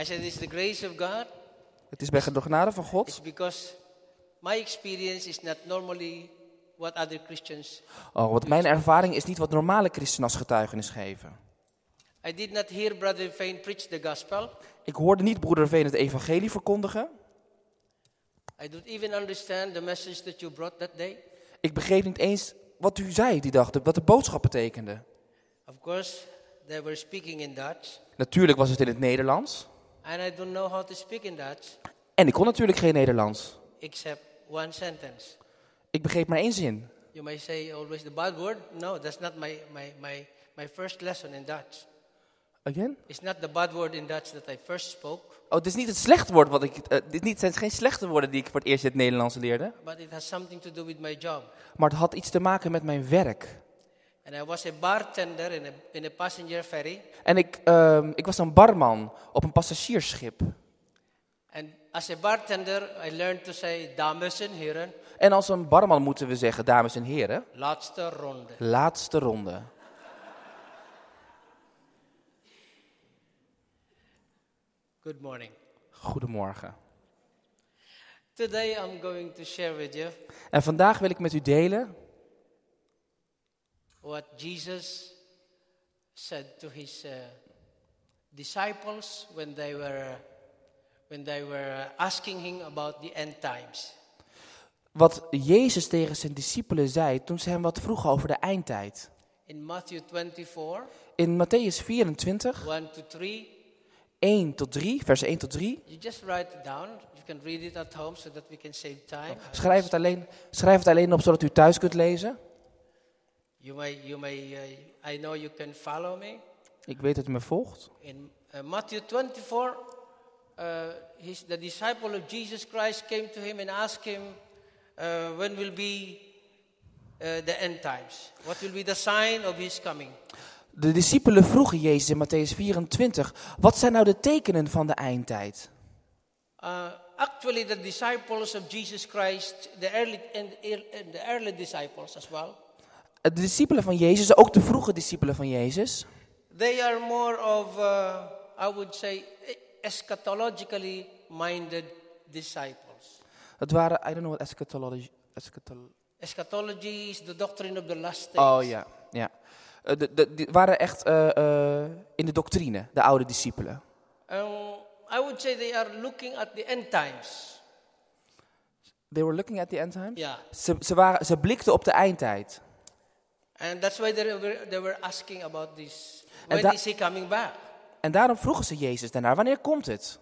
I said it's the grace of God. Het is bij de genade van It's God. because my experience is not normally what other Christians. Want mijn ervaring is niet wat normale christenen als getuigenis geven. I did not hear Brother Fane preach the gospel. Ik hoorde niet broeder Veen het evangelie verkondigen. I don't even understand the message that you brought that day. Ik begreep niet eens wat u zei die dag, wat de boodschap betekende. Of course, they were speaking in Dutch. Natuurlijk was het in het Nederlands. And I don't know how to speak in Dutch, En ik kon natuurlijk geen Nederlands. except one sentence. Ik begreep maar één zin. You may say always the bad word. No, that's not my first lesson in Dutch. Again? It's not the bad word in Dutch that I first spoke, Oh, het is niet het slechte woord wat ik. Het zijn geen slechte woorden die ik voor het eerst in het Nederlands leerde. but it has something to do with my job. Maar het had iets te maken met mijn werk. And I was a bartender in a passenger ferry. En ik was een barman op een passagiersschip. And as a bartender, I learned to say, dames en heren, En als een barman moeten we zeggen, dames en heren, laatste ronde. laatste ronde. Good morning. Goedemorgen. Today I'm going to share with you En vandaag wil ik met u delen what Jesus said to his disciples when they were asking him about the end times. wat Jezus tegen zijn discipelen zei toen ze hem wat vroegen over de eindtijd. In Matthew 24, In Matthäus 24, 1 to 3, 1 tot 3, versen 1 tot 3. you just write it down. You can read it at home so that we can save time. Schrijf het alleen op zodat u thuis kunt lezen. I know you can follow me. Ik weet dat u me volgt. In Matthew 24, the disciple of Jesus Christ came to him and asked him, when will be the end times? What will be the sign of his coming? De discipelen vroegen Jezus in Matthäus 24, wat zijn nou de tekenen van de eindtijd? Actually, the disciples of Jesus Christ, the early disciples as well, De discipelen van Jezus, ook de vroege discipelen van Jezus, they are more of, I would say, eschatologically minded disciples. het waren, I don't know what Eschatology is the doctrine of the last days. Oh ja, ja. Die waren echt in de doctrine, de oude discipelen. I would say they are looking at the end times. They were looking at the end times? Yeah. Ze blikten op de eindtijd. And that's why they were asking about this. When is he coming back? En daarom vroegen ze Jezus daarnaar, wanneer komt het?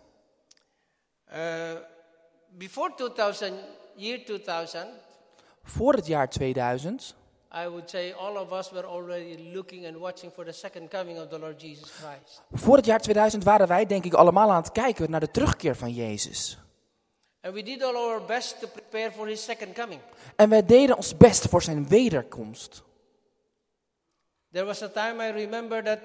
Before year 2000, voor het jaar 2000, I would say all of us were already looking and watching for the second coming of the Lord Jesus Christ. voor het jaar 2000 waren wij denk ik allemaal aan het kijken naar de terugkeer van Jezus. And we did all our best to prepare for his second coming. En wij deden ons best voor zijn wederkomst. There was a time I remember that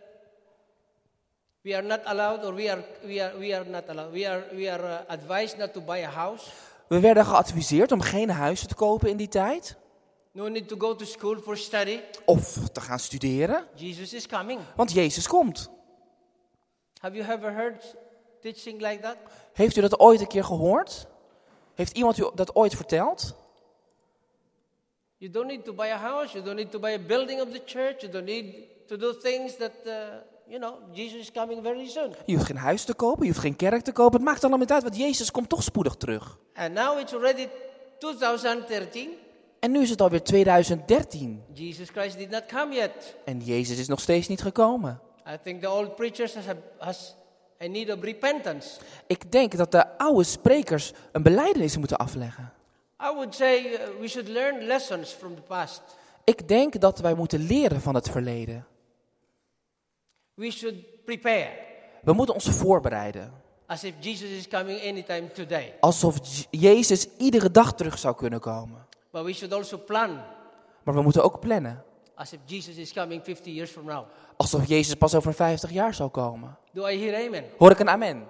we are not allowed, or we are not allowed. We are advised not to buy a house. We werden geadviseerd om geen huizen te kopen in die tijd. No need to go to school for study. Of te gaan studeren. Jesus is coming. Want Jezus komt. Have you ever heard teaching like that? Heeft u dat ooit een keer gehoord? Heeft iemand u dat ooit verteld? You don't need to buy a house. You don't need to buy a building of the church. You don't need to do things that, Jesus is coming very soon. Je hoeft geen huis te kopen, je hoeft geen kerk te kopen. Het maakt allemaal niet uit, want Jezus komt toch spoedig terug. And now it's already 2013. En nu is het alweer 2013. Jesus Christ did not come yet. En Jezus is nog steeds niet gekomen. I think the old preachers has a need of repentance. Ik denk dat de oude sprekers een belijdenis moeten afleggen. I would say we should learn lessons from the past. Ik denk dat wij moeten leren van het verleden. We should prepare. We moeten ons voorbereiden. As if Jesus is coming anytime today. Alsof Jezus iedere dag terug zou kunnen komen. But we should also plan. Maar we moeten ook plannen. As if Jesus is coming 50 years from now. Alsof Jezus pas over 50 jaar zou komen. Do I hear amen? Hoor ik een amen?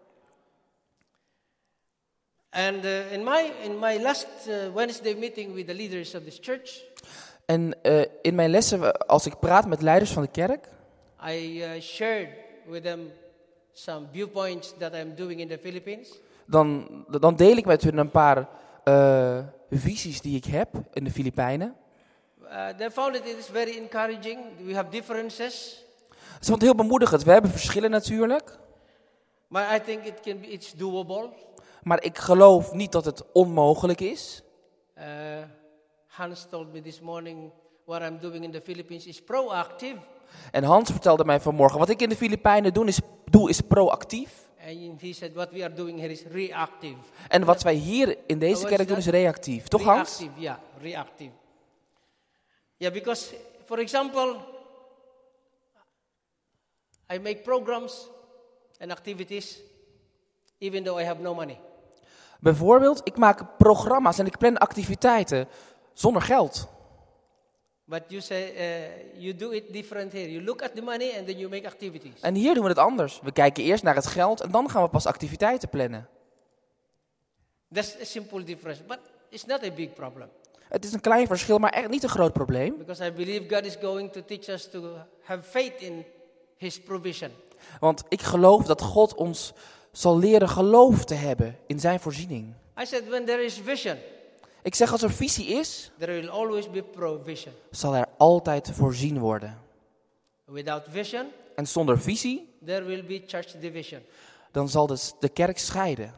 And in my last Wednesday meeting with the leaders of this church. En in mijn lessen, als ik praat met leiders van de kerk, I shared with them some viewpoints that I'm doing in the Philippines. Dan deel ik met hun een paar visies die ik heb in de Filipijnen. They found it is very encouraging. We have differences. Het is want heel bemoedigend. We hebben verschillen natuurlijk. But I think it's doable. Maar ik geloof niet dat het onmogelijk is. Hans told me this morning what I'm doing in the Philippines is proactive. En Hans vertelde mij vanmorgen, wat ik in de Filipijnen doe is proactief. And he said what we are doing here is reactive. En wat wij hier in deze kerk doen is reactief. Toch Hans? Reactive, yeah, reactive. Yeah, because, for example, I make programs and activities even though I have no money. Bijvoorbeeld, ik maak programma's en ik plan activiteiten zonder geld. But you say you do it different here. You look at the money and then you make activities. En hier doen we het anders. We kijken eerst naar het geld en dan gaan we pas activiteiten plannen. That's a simple difference, but it's not a big problem. Het is een klein verschil, maar echt niet een groot probleem. Because I believe God is going to teach us to have faith in His provision. Want ik geloof dat God ons zal leren geloof te hebben in zijn voorziening. I said when there is vision, Ik zeg als er visie is, there will always be provision. zal er altijd voorzien worden. Without vision, En zonder visie, there will be church division. dan zal de kerk scheiden.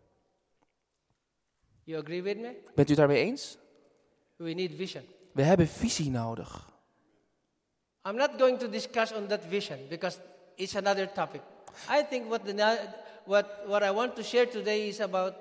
You agree with me? Bent u het daarmee eens? We need vision. We hebben visie nodig. I'm not going to discuss on that vision because it's another topic. I think what I want to share today is about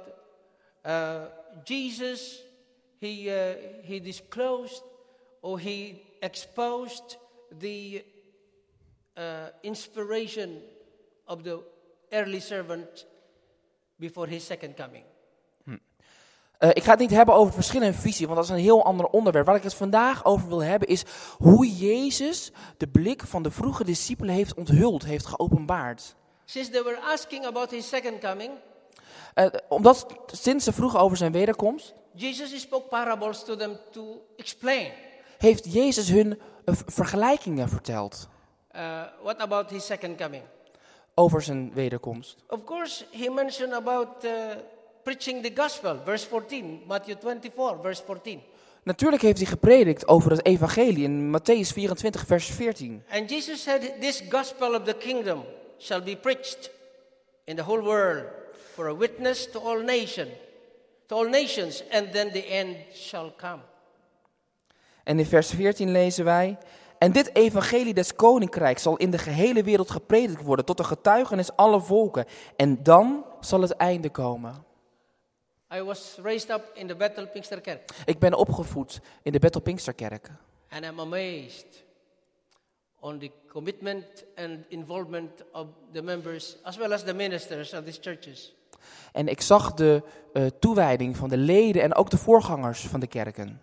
Jesus. He disclosed or he exposed the inspiration of the early servant before his second coming. Ik ga het niet hebben over verschillen in visie, want dat is een heel ander onderwerp. Waar ik het vandaag over wil hebben is hoe Jezus de blik van de vroege discipelen heeft onthuld, heeft geopenbaard. Since they were asking about his second coming, Omdat sinds ze vroegen over zijn wederkomst, Jesus spoke parables to them to explain. Heeft Jezus hun vergelijkingen verteld What about his second coming? over zijn wederkomst. Of course, he mentioned about preaching the gospel, verse 14, Matthew 24, verse 14. Natuurlijk heeft hij gepredikt over het evangelie in Mattheüs 24, vers 14. And Jesus said, this gospel of the kingdom shall be preached in the whole world for a witness to all nations, and then the end shall come. En in vers 14 lezen wij: en dit evangelie des koninkrijks zal in de gehele wereld gepredikt worden tot een getuigenis alle volken. En dan zal het einde komen. I was raised up in the Bethel Pinksterkerk. Ik ben opgevoed in de Bethel Pinksterkerk. And I'm amazed on the commitment and involvement of the members as well as the ministers of these churches. En ik zag de toewijding van de leden en ook de voorgangers van de kerken.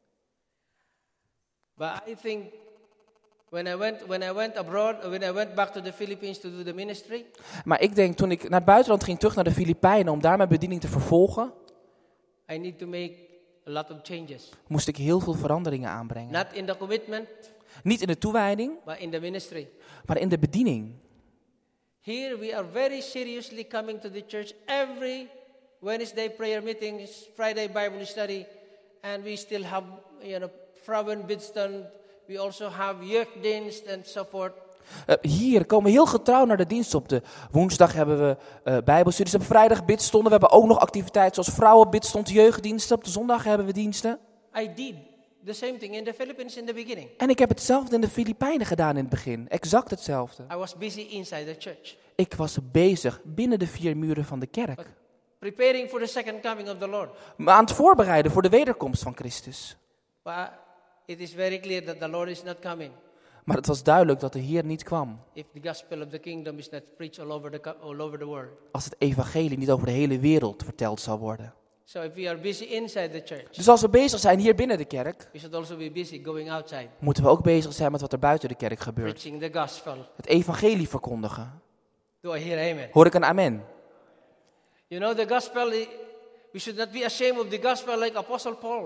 But I think when I went abroad, when I went back to the Philippines to do the ministry, Maar ik denk, toen ik naar het buitenland ging, terug naar de Filipijnen om daar mijn bediening te vervolgen, I need to make a lot of changes. moest ik heel veel veranderingen aanbrengen. Not in the commitment, Niet in de toewijding, but in the ministry. maar in de bediening. Here we are very seriously coming to the church every Wednesday prayer meetings, Friday Bible study, and we still have, vrouwen bidstond. We also have jeugddienst and so forth. Hier komen we heel getrouw naar de dienst. Op de woensdag hebben we bijbelstudies, op vrijdag bidstonden. We hebben ook nog activiteiten zoals vrouwenbidstond, jeugddiensten. Op de zondag hebben we diensten. I did the same thing in the Philippines in the beginning. En ik heb hetzelfde in de Filipijnen gedaan in het begin. Exact hetzelfde. I was busy inside the church. Ik was bezig binnen de 4 muren van de kerk. Preparing for the second coming of the Lord. Maar aan het voorbereiden voor de wederkomst van Christus. But it is very clear that the Lord is not coming. Maar het was duidelijk dat de Heer niet kwam. If the gospel of the kingdom is not preached all over the world. Als het evangelie niet over de hele wereld verteld zal worden. So if we are busy inside the church, Dus als we bezig zijn hier binnen de kerk, we should also be busy going outside. moeten we ook bezig zijn met wat er buiten de kerk gebeurt. Preaching the gospel. Het evangelie verkondigen. Do I hear amen? Hoor ik een amen? You know the gospel, we should not be ashamed of the gospel like Apostle Paul.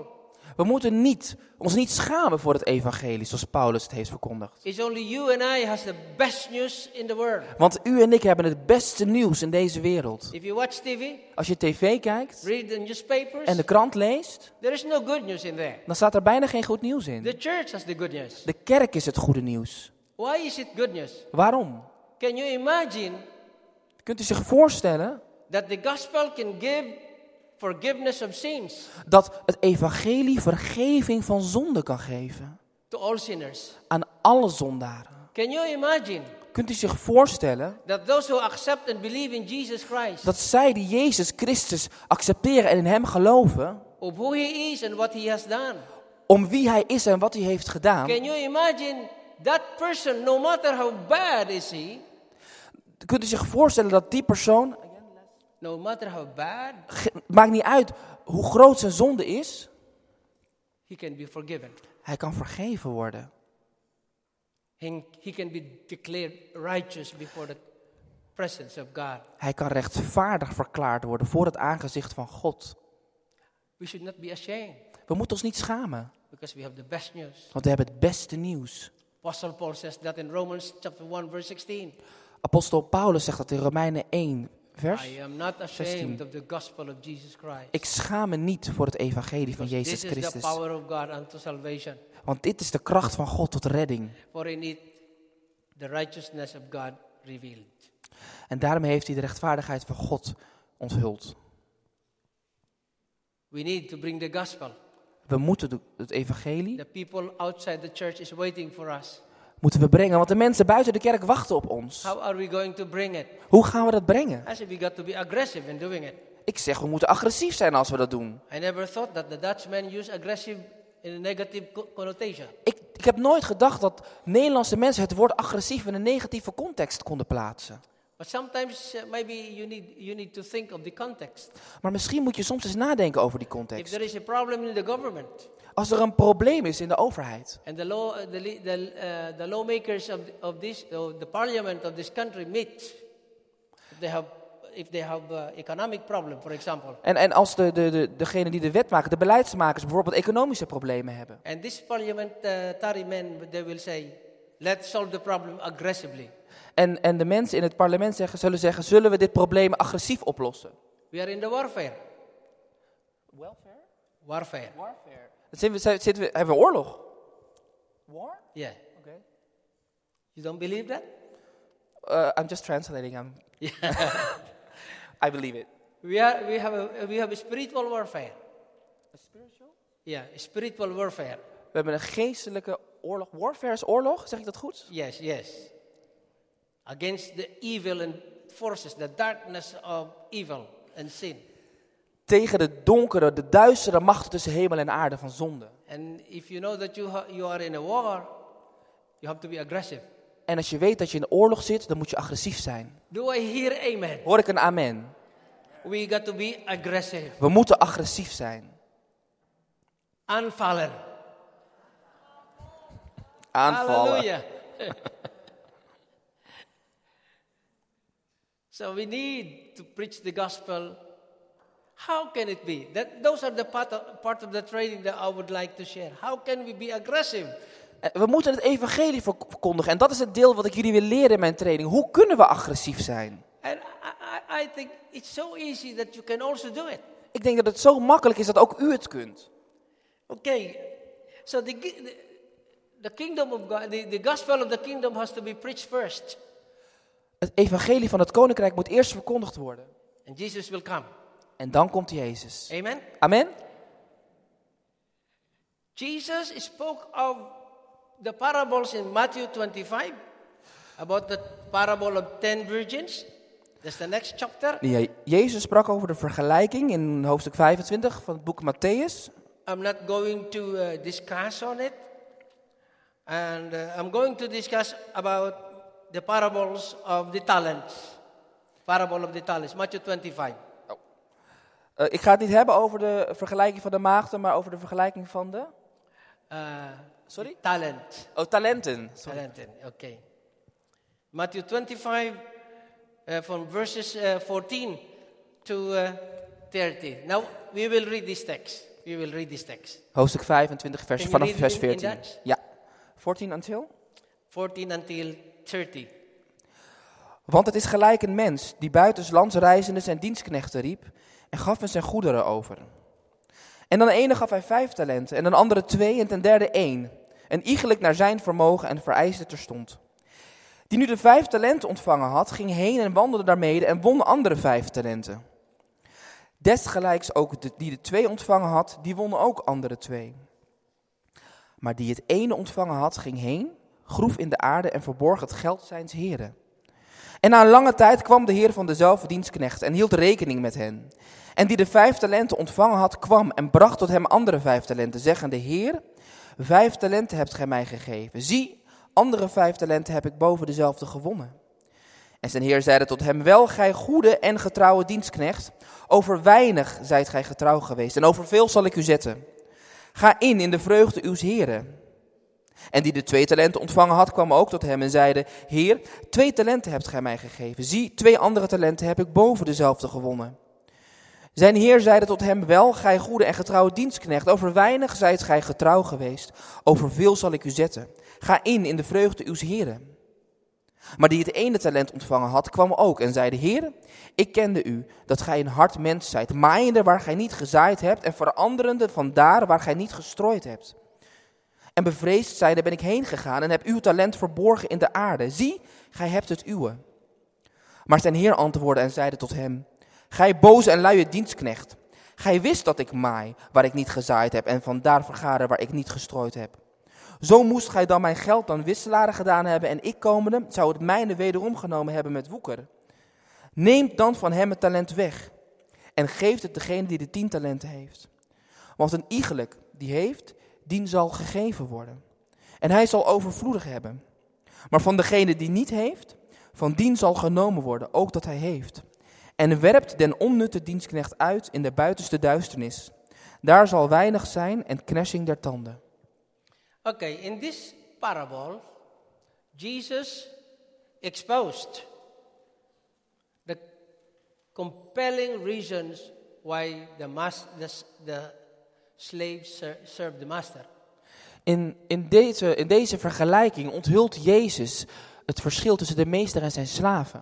We moeten ons niet schamen voor het evangelie, zoals Paulus het heeft verkondigd. It's only you and I has the best news in the world. Want u en ik hebben het beste nieuws in deze wereld. If you watch TV, Als je tv kijkt read the newspapers, en de krant leest, there is no good news in there. dan staat er bijna geen goed nieuws in. The church has the good news. De kerk is het goede nieuws. Why is it good news? Waarom? Can you imagine Kunt u zich voorstellen that the gospel can give forgiveness of sins dat het evangelie vergeving van zonde kan geven to all sinners? aan alle zondaren? Can you imagine Kunt u zich voorstellen that those who accept and believe in Jesus Christ, dat zij die Jezus Christus accepteren en in hem geloven, of who he is and what he has done, om wie hij is en wat hij heeft gedaan, can you imagine that person, no matter how bad is he, kunt u zich voorstellen dat die persoon, no matter how bad, maakt niet uit hoe groot zijn zonde is, he can be forgiven. hij kan vergeven worden. He can be declared righteous before the presence of God. Hij kan rechtvaardig verklaard worden voor het aangezicht van God. We should not be ashamed We moeten ons niet schamen, because we have the best news. want we hebben het beste nieuws. Apostle Paul says that in Romans chapter 1 verse 16. Apostel Paulus zegt dat in Romeinen 1 vers. I am not ashamed 16. of the gospel of Jesus Christ. Ik schaam me niet voor het evangelie van Because Jezus this is the Christus. power of God unto salvation. Want dit is de kracht van God tot redding. For in it the righteousness of God revealed. En daarmee heeft hij de rechtvaardigheid van God onthuld. We need to bring the gospel. We moeten het evangelie The people outside the church is waiting for us. moeten we brengen, want de mensen buiten de kerk wachten op ons. How are we going to bring it? Hoe gaan we dat brengen? I said we got to be aggressive in doing it. Ik zeg, we moeten agressief zijn als we dat doen. I never thought that the Dutchmen use aggressive in a negative connotation. Ik heb nooit gedacht dat Nederlandse mensen het woord agressief in een negatieve context konden plaatsen. But sometimes maybe you need to think of the context. Maar misschien moet je soms eens nadenken over die If context. there is a problem in the government Als er een probleem is in de overheid and the lawmakers of the parliament of this country meet, if they have economic problem, for example, en als degene die de wet maken, de beleidsmakers bijvoorbeeld economische problemen hebben. and this parliamentary men they will say, let's solve the problem aggressively. En de mensen in het parlement zullen zeggen, zullen we dit probleem agressief oplossen? We are in the warfare. Welfare? Warfare. Hebben we oorlog? War? Yeah. Okay. You don't believe that? I'm just translating. I believe it. We have a spiritual warfare. A spiritual? Yeah, spiritual warfare. We hebben een geestelijke oorlog. Warfare is oorlog, zeg ik dat goed? Yes. Against the evil and forces, the darkness of evil and sin. Tegen de donkere, de duistere machten tussen hemel en aarde van zonde. And if you know that you are in a war, you have to be aggressive. En als je weet dat je in oorlog zit, dan moet je agressief zijn. Do I hear amen? Hoor ik een amen? We got to be aggressive. We moeten agressief zijn. Aanvallen. Aanvallen. Hallelujah. So we need to preach the gospel. How can it be? Those are the part of the training that I would like to share. How can we be aggressive? We moeten het evangelie verkondigen. En dat is het deel wat ik jullie wil leren in mijn training. Hoe kunnen we agressief zijn? And I think it's so easy that you can also do it. Ik denk dat het zo makkelijk is dat ook u het kunt. Okay, so the kingdom of God, the gospel of the kingdom has to be preached first. Het evangelie van het koninkrijk moet eerst verkondigd worden. And Jesus will come. En dan komt Jezus. Amen? Amen? Jesus spoke of the parables in Matthew 25, about the parable of 10 virgins. That's the next chapter. Nee, Jezus sprak over de vergelijking in hoofdstuk 25 van het boek Matthäus. I'm not going to discuss on it. And I'm going to discuss about the parables of the talents. Parable of the talents, Matthew 25. Ik ga het niet hebben over de vergelijking van de maagden, maar over de vergelijking van de... Sorry? Talent. Oh, talenten. Sorry. Talenten, okay. Matthew 25, from verses 14 to 30. Now, we will read this text. We will read this text. Hoofdstuk 25, Can you vanaf read vers it in 14. Dutch? Ja. 14 until? 14 until 30. Want het is gelijk een mens die buitenslands reizende zijn dienstknechten riep en gaf hen zijn goederen over. En dan de ene gaf hij 5 talenten en een andere 2 en ten derde 1. En iegelijk naar zijn vermogen en vereiste terstond. Die nu de 5 talenten ontvangen had, ging heen en wandelde daarmede en won de andere 5 talenten. Desgelijks ook die de 2 ontvangen had, die wonnen ook andere 2. Maar die het ene ontvangen had, ging heen, groef in de aarde en verborg het geld zijns heren. En na een lange tijd kwam de heer van dezelfde dienstknecht en hield rekening met hen. En die de 5 talenten ontvangen had, kwam en bracht tot hem andere 5 talenten, zeggende: Heer, 5 talenten hebt gij mij gegeven. Zie, andere 5 talenten heb ik boven dezelfde gewonnen. En zijn heer zeide tot hem: Wel, gij goede en getrouwe dienstknecht, over weinig zijt gij getrouw geweest, en over veel zal ik u zetten. Ga in de vreugde uws heren. En die de 2 talenten ontvangen had, kwam ook tot hem en zeide: Heer, 2 talenten hebt gij mij gegeven. Zie, 2 andere talenten heb ik boven dezelfde gewonnen. Zijn heer zeide tot hem: Wel, gij goede en getrouwe dienstknecht, over weinig zijt gij getrouw geweest, over veel zal ik u zetten. Ga in de vreugde uws heren. Maar die het ene talent ontvangen had, kwam ook en zeide: Heer, ik kende u, dat gij een hard mens zijt, maaiende waar gij niet gezaaid hebt en veranderende van daar waar gij niet gestrooid hebt. En bevreesd zijnde ben ik heen gegaan en heb uw talent verborgen in de aarde. Zie, gij hebt het uwe. Maar zijn heer antwoordde en zeide tot hem: Gij boze en luie dienstknecht, gij wist dat ik maai waar ik niet gezaaid heb en vandaar vergaren waar ik niet gestrooid heb. Zo moest gij dan mijn geld dan wisselaren gedaan hebben en ik komende zou het mijne wederom genomen hebben met woeker. Neemt dan van hem het talent weg en geeft het degene die de 10 talenten heeft. Want een iegelijk die heeft, dien zal gegeven worden. En hij zal overvloedig hebben. Maar van degene die niet heeft, van dien zal genomen worden, ook dat hij heeft. En werpt den onnutte dienstknecht uit in de buitenste duisternis. Daar zal weinig zijn en knashing der tanden. Okay, in this parable, Jesus exposed the compelling reasons why the slaves served the master. In deze vergelijking onthult Jezus het verschil tussen de meester en zijn slaven.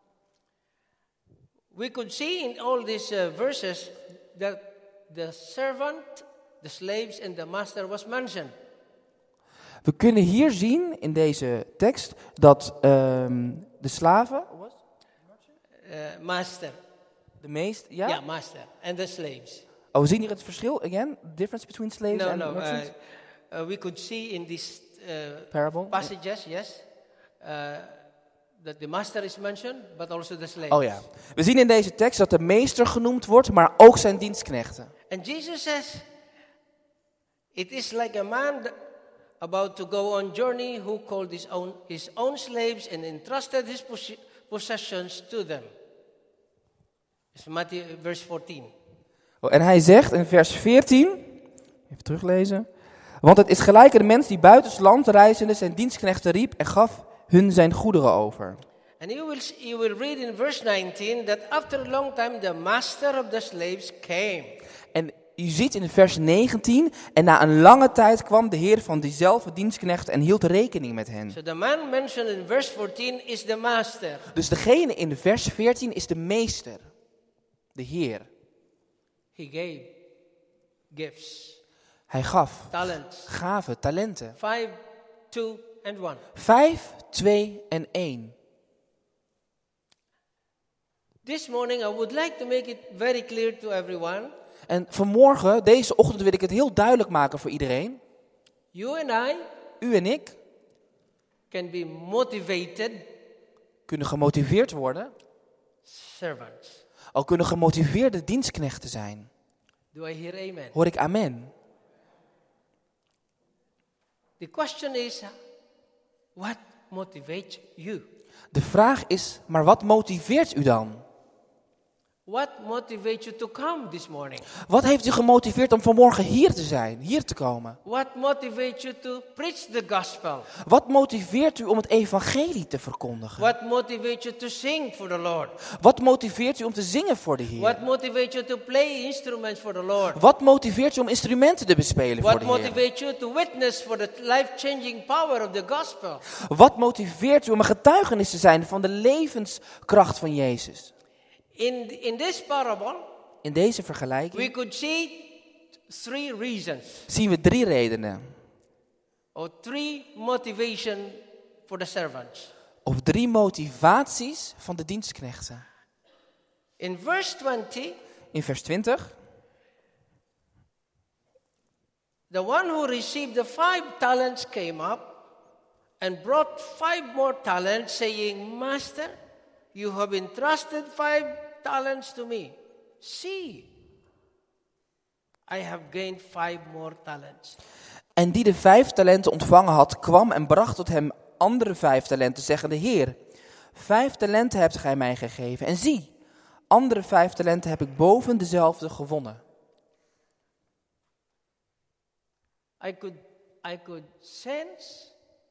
We could see in all these verses that the servant, the slaves and the master was mentioned. We kunnen hier zien in deze tekst dat de slaven, Master. de meester, ja? Yeah, master. And the slaves. Oh, we zien hier het verschil, again, the difference between slaves and merchants? We could see in these Parable? passages, yes, that the master is mentioned, but also the slaves. Oh ja. We zien in deze tekst dat de meester genoemd wordt, maar ook zijn dienstknechten. And Jesus says, it is like a man about to go on journey who called his own slaves and entrusted his possessions to them. It's Matthew verse 14. Oh, en hij zegt in vers 14, even teruglezen. Want het is gelijk een mens die buitensland reizende zijn dienstknechten riep en gaf hun zijn goederen over. And you will read in verse 19 that after a long time the master of the slaves came. En u ziet in vers 19, en na een lange tijd kwam de heer van diezelfde dienstknecht en hield rekening met hen. So the man mentioned in verse 14 is the master. Dus degene in vers 14 is de meester, de heer. He gave gifts. Hij gaf Talents. gaven, talenten. 5, 2 and 1. 5, 2 en 1. This morning I would like to make it very clear to everyone. En vanmorgen, deze ochtend, wil ik het heel duidelijk maken voor iedereen. You and I U en ik can be motivated kunnen gemotiveerd worden. servants. Al kunnen gemotiveerde dienstknechten zijn. Do I hear amen? Hoor ik amen. The question is, what motivates you? De vraag is, maar wat motiveert u dan? What motivates you to come this morning? Wat heeft u gemotiveerd om vanmorgen hier te zijn, hier te komen? What motivates you to preach the gospel? Wat motiveert u om het evangelie te verkondigen? What motivates you to sing for the Lord? Wat motiveert u om te zingen voor de What Heer? motivates you to play instruments for the Lord? Wat motiveert u om instrumenten te bespelen voor What de Heer? motivates you to witness for the life-changing power of the gospel? Wat motiveert u om een getuigenis te zijn van de levenskracht van Jezus? In this parable, In deze we vergelijking could see 3 reasons zien we 3 redenen. or 3 motivation for the servants. Of 3 motivaties van de dienstknechten. In verse 20, In vers 20. the one who received the 5 talents came up and brought 5 more talents, saying, Master, you have entrusted 5 talents to me. See, I have gained 5 more talents. En die de 5 talenten ontvangen had, kwam en bracht tot hem andere 5 talenten, zeggende: Heer, 5 talenten hebt gij mij gegeven. En zie, andere 5 talenten heb ik boven dezelfde gewonnen. I could sense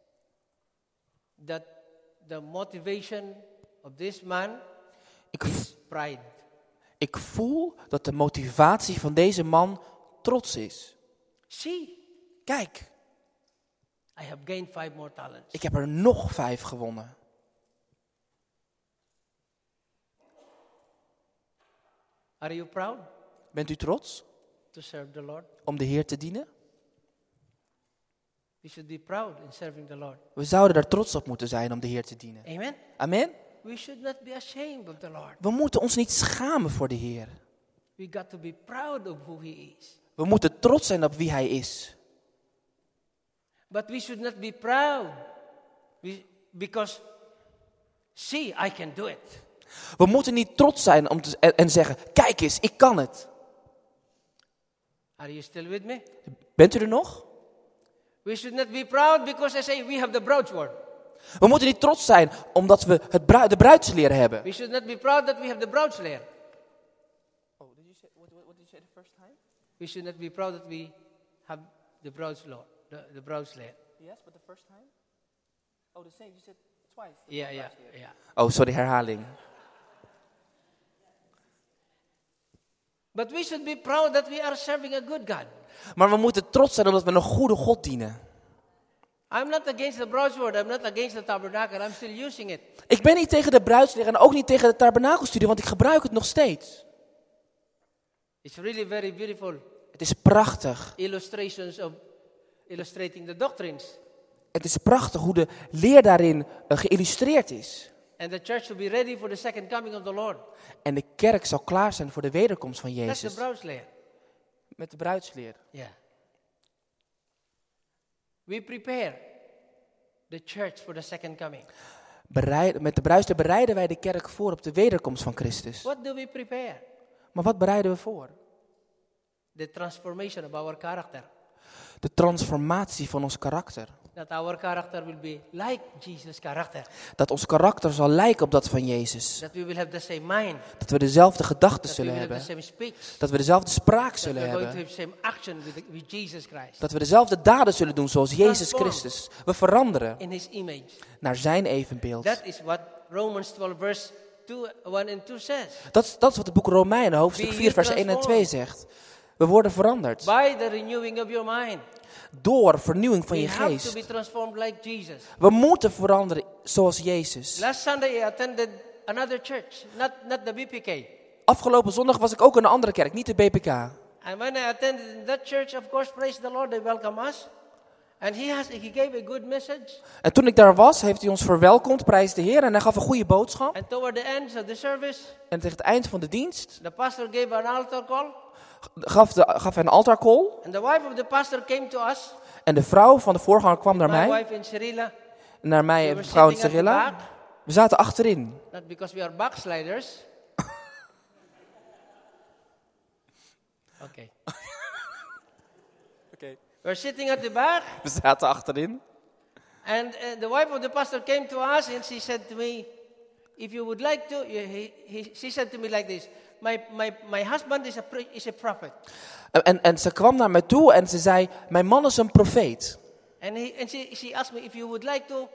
that the motivation of this man is pride. Ik voel dat de motivatie van deze man trots is. See, Kijk, I have gained 5 more talents. ik heb er nog 5 gewonnen. Are you proud Bent u trots to serve the Lord? om de Heer te dienen? We should be proud in serving the Lord. We zouden er trots op moeten zijn om de Heer te dienen. Amen. Amen. We should not be ashamed of the Lord. We moeten ons niet schamen voor de Heer. We got to be proud of who He is. We moeten trots zijn op wie Hij is. But we should not be proud because, see, I can do it. We moeten niet trots zijn en zeggen: kijk eens, ik kan het. Are you still with me? Bent u er nog? We should not be proud because I say we have the broadsword. We moeten niet trots zijn omdat we de bruidsleer hebben. We should not be proud that we have the broadsword. What did you say the first time? We should not be proud that we have the broadsword. The broadsword. Yes, but the first time? Oh, the same. You said twice. Yeah. Oh, sorry, herhaling. But we should be proud that we are serving a good God. Maar we moeten trots zijn omdat we een goede God dienen. I'm not against the broadsword. I'm not against the tabernacle. I'm still using it. Ik ben niet tegen de bruidsleer en ook niet tegen de tabernakelstudie, want ik gebruik het nog steeds. It's really very beautiful. Het is prachtig. Illustrations of illustrating the doctrines. Het is prachtig hoe de leer daarin geïllustreerd is. And the church will be ready for the second coming of the Lord. En de kerk zal klaar zijn voor de wederkomst van That's the Jezus. broadsword. Met de bruidsleer. Yeah. We prepare the church for the second coming. Met de bruidsleer bereiden wij de kerk voor op de wederkomst van Christus. What do we prepare? Maar wat bereiden we voor? The transformation of our character. De transformatie van ons karakter. That our character will be like Jesus' character. Dat ons karakter zal lijken op dat van Jezus. That we will have the same mind. Dat we dezelfde gedachten That we zullen will have hebben. the same speech. Dat we dezelfde spraak That zullen we're going to hebben. have same action with Jesus Christ. Dat we dezelfde daden zullen doen zoals Jezus Transform. Christus. We veranderen In His image. naar zijn evenbeeld. That is what Romans 12 verse 1 and 2 says. Dat is wat het boek Romeinen hoofdstuk Be 4 vers 1 en 2 zegt. We worden veranderd. By the renewing of your mind. Door vernieuwing van We je have to geest. be transformed like Jesus. We moeten veranderen zoals Jezus. Last Sunday I attended another church, not the BPK. Afgelopen zondag was ik ook in een andere kerk, niet de BPK. And when I attended in that church, of course, praise the Lord, they welcome us. And he gave a good message. En toen ik daar was, heeft hij ons verwelkomd, prijs de Heer. En hij gaf een goede boodschap. And toward the end of the service, En tegen het eind van de dienst the pastor gave an altar call. gaf hij een altaarcall. And the wife of the pastor came to us. En de vrouw van de voorganger kwam naar My mij. wife and Cyrilla. Naar mij We en were mevrouw sitting at the Cyrilla. back. We zaten achterin. Not because we are backsliders. Okay. We're sitting at the back. We zaten achterin. And the wife of the pastor came to us and she said to me, if you would like to, she said to me like this, my husband is a prophet. En ze kwam naar mij toe en ze zei, mijn man is een profeet. And she asked me if you would like to,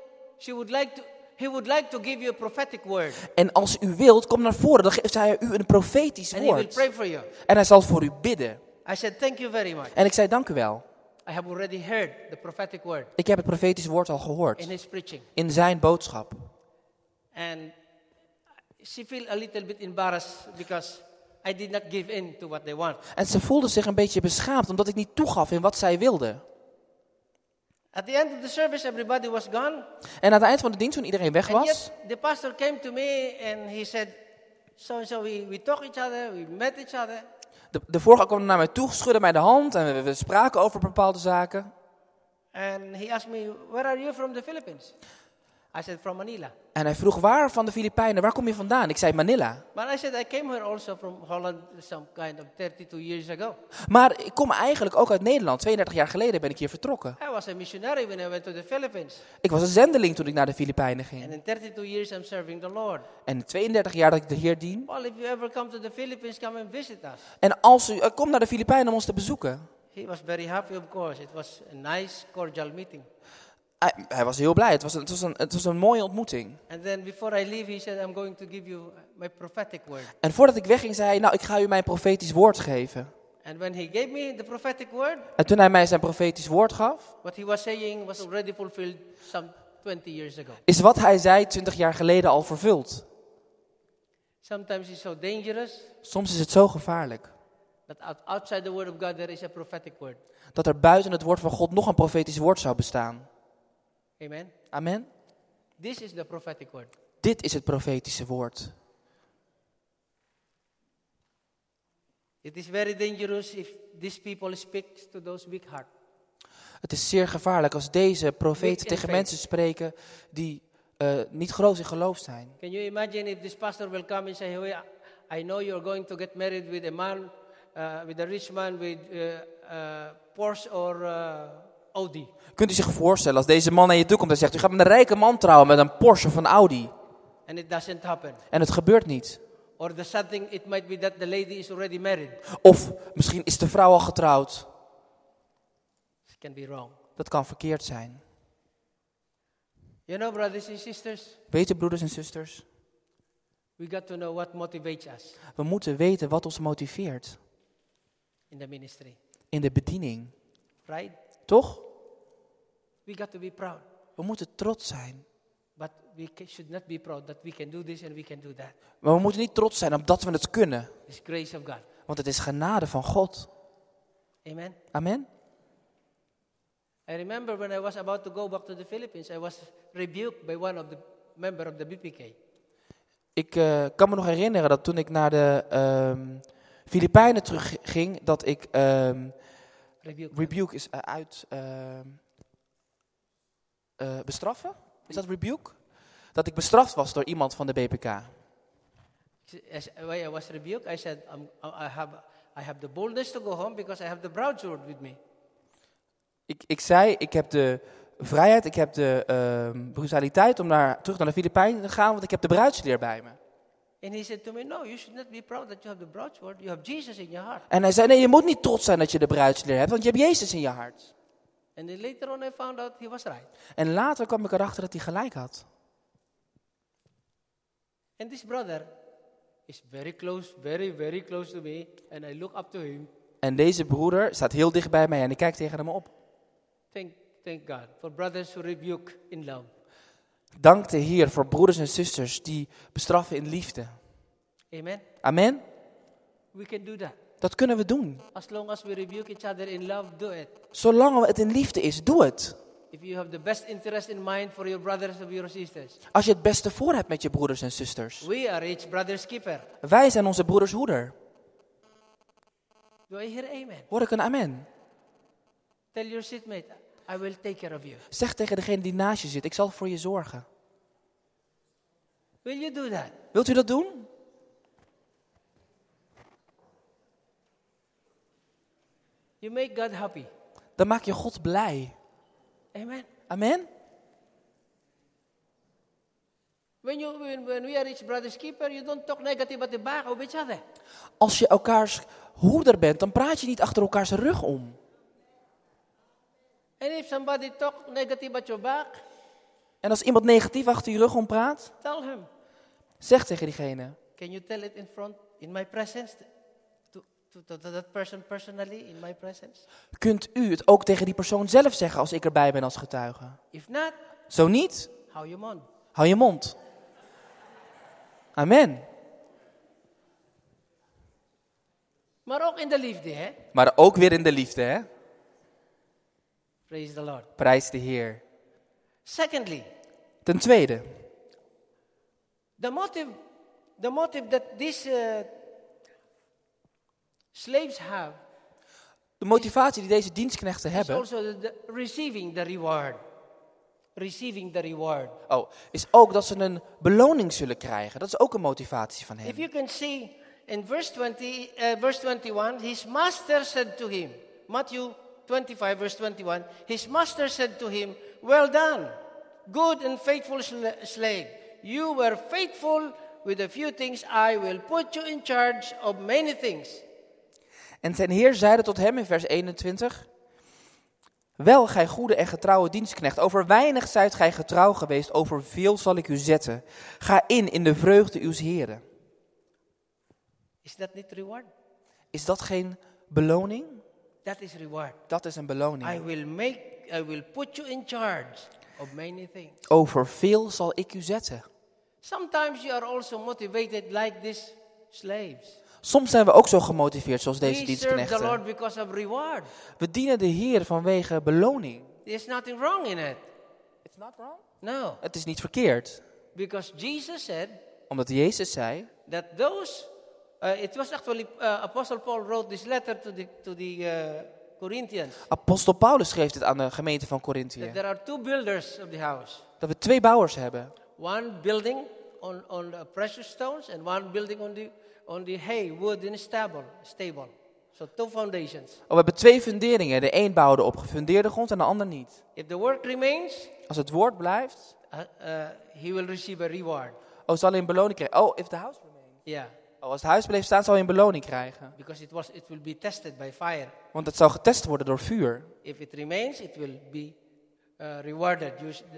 he would like to give you a prophetic word. En als u wilt, kom naar voren, dan geeft hij u een profetisch And he will woord. pray for you. En hij zal voor u bidden. I said, thank you very much. En ik zei, dank u wel. I have already heard the prophetic word Ik heb het profetische woord al in gehoord. his preaching. In zijn boodschap. And she felt a little bit embarrassed because I did not give in to what they want. En ze voelde zich een beetje beschaamd, omdat ik niet toegaf in wat zij wilde. At the end of the service, everybody was gone. En aan het eind van de dienst, toen iedereen weg And was, yet the pastor came to me and he said, so we talk each other, we met each other. de vorige kwam naar mij toe, schudde mij de hand en we spraken over bepaalde zaken. And he asked me, where are you from the Philippines? I said, from Manila. En hij vroeg, waar van de Filipijnen, waar kom je vandaan? Ik zei, Manila. But I said, I came here also from Holland some kind of 32 years ago. Maar ik kom eigenlijk ook uit Nederland. 32 jaar geleden ben ik hier vertrokken. I was a missionary when I went to the Philippines. Ik was een zendeling toen ik naar de Filipijnen And ging. in 32 years I'm serving the Lord. En 32 jaar dat ik de Heer dien. Well, if you ever come to the Philippines, come and visit us. En als u komt naar de Filipijnen om ons te bezoeken. He was very happy, of course. It was a nice, cordial meeting. Hij was heel blij. Het was een mooie ontmoeting. And then before I leave, he said, I'm going to give you my prophetic word. En voordat ik wegging, zei hij, nou, ik ga u mijn profetisch woord geven. And when he gave me the prophetic word, En toen hij mij zijn profetisch woord gaf, what he was saying was already fulfilled some 20 years ago. is wat hij zei 20 jaar geleden al vervuld. Sometimes it's so dangerous Soms is het zo gevaarlijk that outside the word of God there is a prophetic word. dat er buiten het woord van God nog een profetisch woord zou bestaan. Amen. Amen. This is the prophetic word. Dit is het profetische woord. It is very dangerous if these people speak to those weak heart. Het is zeer gevaarlijk als deze profeten Weak in tegen faith. mensen spreken die niet groot in geloof zijn. Can you imagine if this pastor will come and say, hey, I know you're going to get married with a man, with a rich man with Porsche or Audi. Kunt u zich voorstellen als deze man naar je toe komt en zegt, u gaat met een rijke man trouwen met een Porsche of een Audi. And it doesn't happen. En het gebeurt niet. Or the sad thing, it might be that the lady is already married. Of misschien is de vrouw al getrouwd. It can be wrong. Dat kan verkeerd zijn. You know, brothers and sisters, Weet u, broeders en zusters, we got to know what motivates us we moeten weten wat ons motiveert in the ministry. in de bediening. Right? Toch? We got to be proud. We moeten trots zijn. But we should not be proud that we can do this and we can do that. Maar we moeten niet trots zijn omdat we het kunnen. It's grace of God. Want het is genade van God. Amen. Amen. I remember when I was about to go back to the Philippines, I was rebuked by one of the member of the BPK. Ik kan me nog herinneren dat toen ik naar de Filipijnen terugging, dat ik rebuke is bestraffen? Is dat rebuke? Dat ik bestraft was door iemand van de BPK. As I was rebuked, I said, I have the boldness to go home because I have the broadsword with me. Ik zei, ik heb de vrijheid, ik heb de brutaliteit om terug naar de Filipijnen te gaan, want ik heb de bruidsleer bij me. And he said to me, no, you should not be proud that you have the broadsword. You have Jesus in your heart. En hij zei, nee, je moet niet trots zijn dat je de bruidsleer hebt, want je hebt Jezus in je hart. And then later on I found out he was right. En later kwam ik erachter dat hij gelijk had. And this brother is very close, very, very close to me. And I look up to him. En deze broeder staat heel dicht bij mij en ik kijk tegen hem op. Thank God for brothers who rebuke in love. Dank de Heer voor broeders en zusters die bestraffen in liefde. Amen. Amen. We can do that. Dat kunnen we doen. As long as we rebuke each other in love, do it. Zolang het in liefde is, doe het. If you have the best interest in mind for your brothers or your sisters. Als je het beste voor hebt met je broeders en zusters. We are each brother's keeper. Wij zijn onze broeders hoeder. Do I hear amen? Hoor ik een amen? Tell your seatmate, I will take care of you. Zeg tegen degene die naast je zit, ik zal voor je zorgen. Will you do that? Wilt u dat doen? You make God happy. Dan maak je God blij. Amen. Amen? When we are each brother's keeper, you don't talk negative at the back of each other. Als je elkaars hoeder bent, dan praat je niet achter elkaars rug om. And if somebody talk negative at your back, En als iemand negatief achter je rug om praat, tell him. zeg tegen diegene. Can you tell it in my presence, to that person personally, in my presence? Kunt u het ook tegen die persoon zelf zeggen als ik erbij ben als getuige? If not, Zo niet, hou je mond. hou je mond. Amen. Maar ook in de liefde, hè? Maar ook weer in de liefde, hè? Praise the Lord. Prijs de Heer. Secondly, Ten tweede, the motive that these slaves have de motivatie die deze dienstknechten is hebben, also receiving the reward. Receiving the reward. is ook dat ze een beloning zullen krijgen. Dat is ook een motivatie van If hen. you can see in verse 21, his master said to him, Matthew 25, verse 21, his master said to him, well done, good and faithful slave. You were faithful with a few things. I will put you in charge of many things. En zijn Heer zeide tot hem in vers 21, wel, gij goede en getrouwe dienstknecht, over weinig zijt gij getrouw geweest, over veel zal ik u zetten. Ga in de vreugde uws Heren. Is that not reward? Is dat geen beloning? That is reward. Dat is een beloning. I will put you in charge of many things. Over veel zal ik u zetten. Sometimes you are also motivated like these slaves. Soms zijn we ook zo gemotiveerd zoals deze We serve the Lord dienstknechten. because of reward. We dienen de Heer vanwege beloning. There's nothing wrong in it. It's not wrong. No, Het is niet verkeerd. because Jesus said Omdat Jezus zei, that those, it was actually Apostle Paul wrote this letter to the Corinthians. apostel Paulus schreef dit aan de gemeente van That Korinthië. there are two builders of the house. Dat we 2 bouwers hebben. One building on the precious stones and one building on the hay, wood in a stable. So 2 foundations. We hebben 2 funderingen. De een bouwde op gefundeerde grond en de ander niet. If the work remains, Als het woord blijft, he will receive a reward. zal hij een beloning krijgen. If the house remains. Yeah, Als het huis blijft staan, zal hij een beloning krijgen. because it will be tested by fire. Want het zal getest worden door vuur. If it remains, it will be rewarded.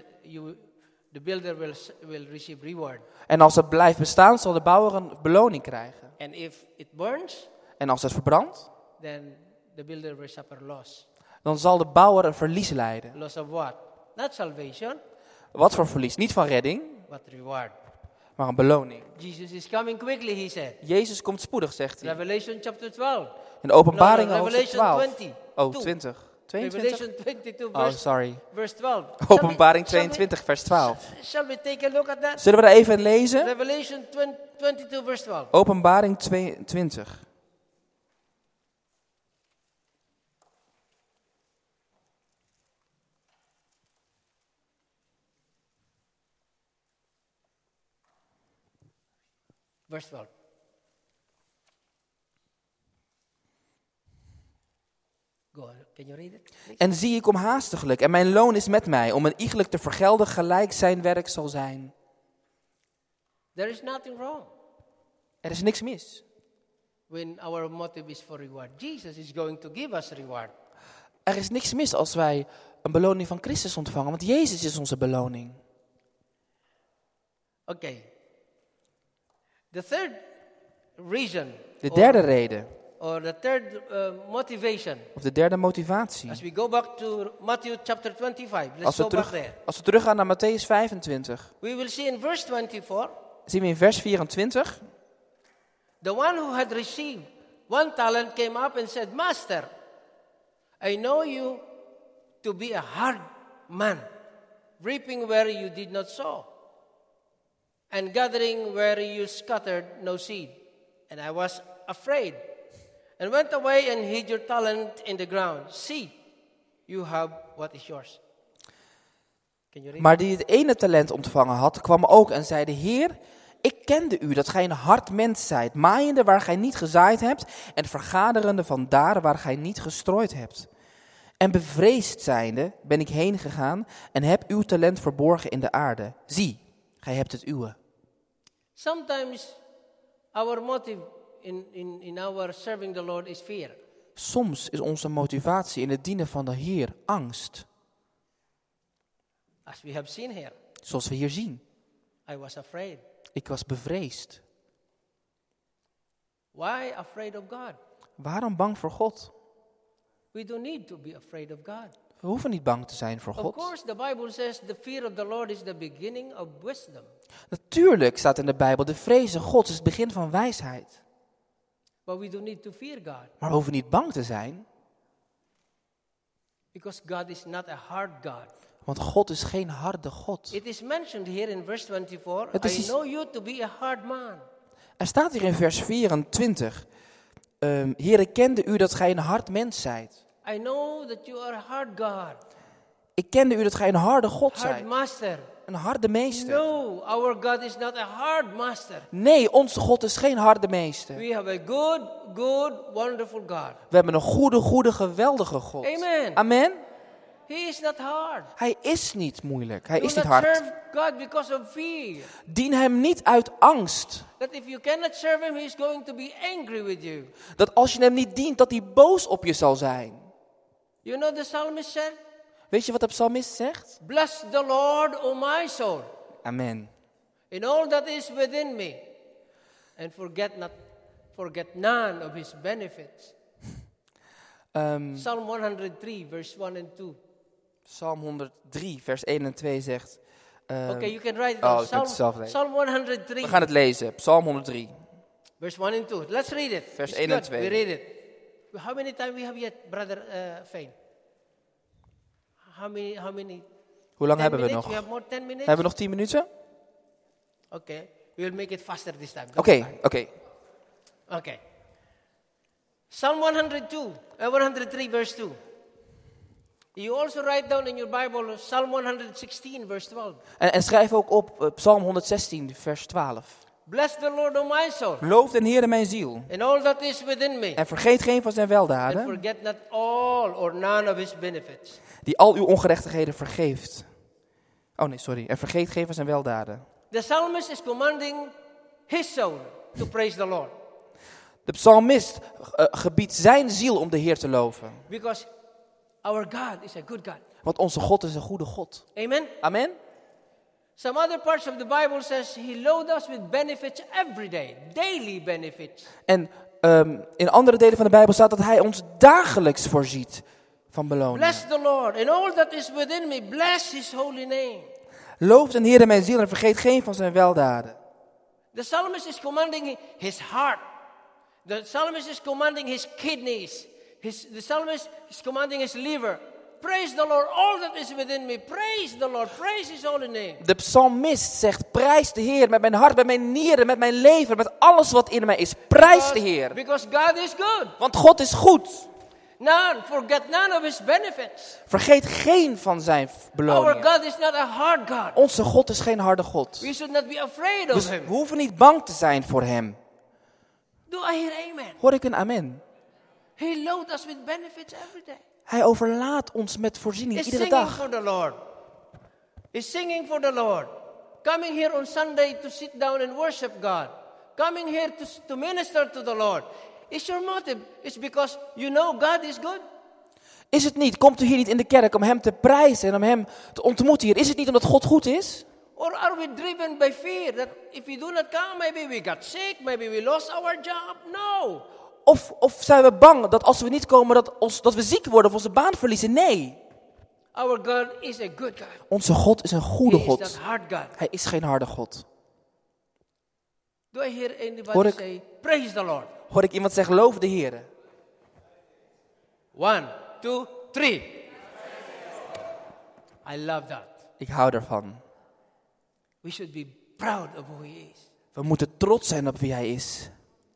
The builder will receive reward. En als het blijft bestaan, zal de bouwer een beloning krijgen. And if it burns, En als het verbrandt, then the builder will suffer loss. dan zal de bouwer een verlies lijden. Loss of what? Not salvation, Wat voor verlies? Niet van redding, but reward. maar een beloning. Jesus is coming quickly, he said. Jezus komt spoedig, zegt hij. Revelation chapter 12. In de openbaring No, hoofdstuk Revelation 12. 20. Oh, 2. 20. 22? Revelation 22, Oh, sorry. verse 12. Openbaring 22, vers 12. Shall we take a look at that? Zullen we daar even lezen? Revelation 22, verse 12. Openbaring 22. Verse 12. Go on. Can you read it, please? En zie, ik kom haastiglijk en mijn loon is met mij, om een iegelijk te vergelden gelijk zijn werk zal zijn. There is nothing wrong Er is niks mis. when our motive is for reward. Jesus is going to give us reward. Er is niks mis als wij een beloning van Christus ontvangen, want Jezus is onze beloning. Okay. The third reason, De derde reden, or the third motivation, of de derde motivatie. as we go back to Matthew chapter 25, let's go back there. Als we teruggaan naar Mattheüs 25, We will see in verse 24, zien we in vers 24, the one who had received 1 talent came up and said, Master, I know you to be a hard man, reaping where you did not sow, and gathering where you scattered no seed. And I was afraid, and went away and hid your talent in the ground. See, you have what is yours. Can you read? maar die het ene talent ontvangen had, kwam ook en zeide, Heer, ik kende u, dat gij een hard mens zijt, maaiende waar gij niet gezaaid hebt, en vergaderende van daar waar gij niet gestrooid hebt. En bevreesd zijnde ben ik heen gegaan en heb uw talent verborgen in de aarde. Zie, gij hebt het uwe. Sometimes our motive in our serving the Lord is fear. Soms is onze motivatie in het dienen van de Heer angst. As we have seen here, Zoals we hier zien. I was afraid. Ik was bevreesd. Why afraid of God? Waarom bang voor God? We don't need to be afraid of God. We hoeven niet bang te zijn voor Of God. course, the Bible says the fear of the Lord is the beginning of wisdom. Natuurlijk staat in de Bijbel, de vrezen Gods is het begin van wijsheid. But we don't need to fear God. Maar we hoeven niet bang te zijn, Because God is not a hard God. want God is geen harde God. It is mentioned here in verse 24, Het is I iets- know you to be a hard man. Er staat hier in vers 24, Heere, kende u dat gij een hard mens zijt. I know that you are a hard God, Ik kende u dat gij een harde God hard zijt. master. Een harde meester. No, our God is not a hard master. Nee, onze God is geen harde meester. We have a good, wonderful God. We hebben een goede, geweldige God. Amen. Amen. He is not hard. Hij is niet moeilijk. Hij Do is niet not hard. serve God because of fear. Dien hem niet uit angst. That if you cannot serve him, he is going to be angry with you. Dat als je hem niet dient, dat hij boos op je zal zijn. You know the psalmist said, Weet je wat de psalmist zegt? bless the Lord, O my soul, Amen. in all that is within me, and forget none of his benefits. Psalm 103, verse 1 and 2. Psalm 103, vers 1 en 2 zegt... Okay, you can write it oh, down. ik moet het zelf lezen. Psalm 103, We gaan het lezen. Psalm 103. verse 1 and 2. Let's read it. Vers It's 1 en good. 2. We read it. How many time we have yet, Brother Fane? How many? Hoe lang 10 hebben we minutes? nog? We have more 10 minutes? Hebben we nog 10 minuten? Okay, we will make it faster this time. Oké. Okay. Psalm 103, verse 2. You also write down in your Bible Psalm 116, verse 12. En schrijf ook op Psalm 116, vers 12. Bless the Lord, O my soul, Loof den Heere mijn ziel. and all that is within me, En vergeet geen van zijn and weldaden, forget not all or none of his benefits. die al uw ongerechtigheden vergeeft. Oh nee, sorry. En vergeet geen van zijn weldaden. The psalmist is commanding his soul to praise the Lord, De psalmist gebiedt zijn ziel om de Heer te loven. because our God is a good God. Want onze God is een goede God. Amen? Amen. Some other parts of the Bible says he loads us with benefits every day, daily benefits. En in andere delen van de Bijbel staat dat hij ons dagelijks voorziet van beloning. Bless the Lord, and all that is within me, bless his holy name. Loof den Heer mijn ziel en vergeet geen van zijn weldaden. The psalmist is commanding his heart. The psalmist is commanding his kidneys. The psalmist is commanding his liver. Praise the Lord, all that is within me. Praise the Lord, praise his holy name. De psalmist zegt, prijs de Heer met mijn hart, met mijn nieren, met mijn lever, met alles wat in mij is. Prijs de Heer. Because God is good. Want God is goed. Forget none of his benefits. Vergeet geen van zijn Our beloningen. God is not a hard God. Onze God is geen harde God. We should not be afraid of Dus him. we hoeven niet bang te zijn voor hem. Do I hear amen? Hoor ik een amen? He loads us with benefits every day. Hij overlaat ons met voorziening Is iedere singing dag. for the Lord. Is singing for the Lord. Coming here on Sunday to sit down and worship God. Coming here to minister to the Lord. Is your motive? It's because you know God is good? Is het niet? Komt u hier niet in de kerk om hem te prijzen en om hem te ontmoeten hier? Is het niet omdat God goed is? Or are we driven by fear that if we do not come, maybe we got sick, maybe we lost our job? No. Of zijn we bang dat als we niet komen dat we ziek worden of onze baan verliezen? Nee. Our God is a good God. Onze God is een goede He is God. not hard God. Hij is geen harde God. Do I hear Hoor anybody ik- say, praise the Lord? Hoor ik iemand zeggen, loof de Heer. 1, 2, 3. I love that. Ik hou ervan. We should be proud of who he is. We moeten trots zijn op wie hij is.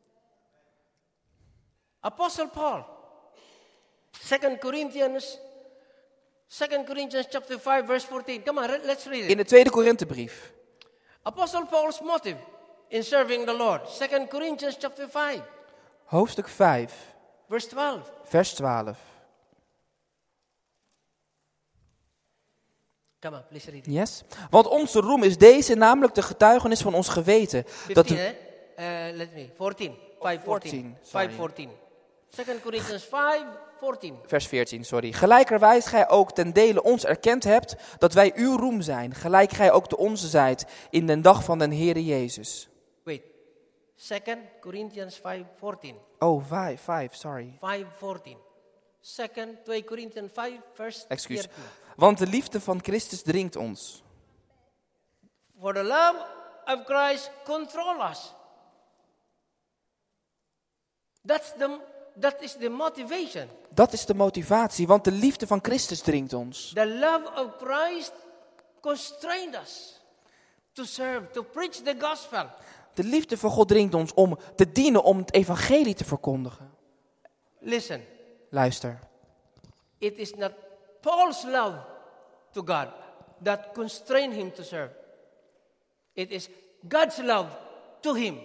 Apostle Paul, 2 Corinthians chapter 5, verse 14. Come on, let's read In it. de tweede Korinthebrief. Apostle Paul's motive in serving the Lord. 2 Corinthians chapter 5, Hoofdstuk 5, verse 12. vers 12. Come on, please read it. Yes. Want onze roem is deze, namelijk de getuigenis van ons geweten. 15, let me. 14. 5:14. 14, sorry. 5:14. 2 Corinthians 5:14. Vers 14, sorry. Gelijkerwijs gij ook ten dele ons erkend hebt dat wij uw roem zijn. Gelijk gij ook de onze zijt in den dag van den Heere Jezus. Wait. 2 Corinthians 5:14. Oh, 5, sorry. 5:14. 2 Corinthians 5, vers Excuus. 14. Want de liefde van Christus dringt ons. For the love of Christ control us. That is the motivation. Dat is de motivatie, want de liefde van Christus dringt ons. The love of Christ constrained us to serve, to preach the gospel. De liefde van God dringt ons om te dienen, om het evangelie te verkondigen. Listen, Luister. it is not Paul's love to God that constrained him to serve. It is God's love to him.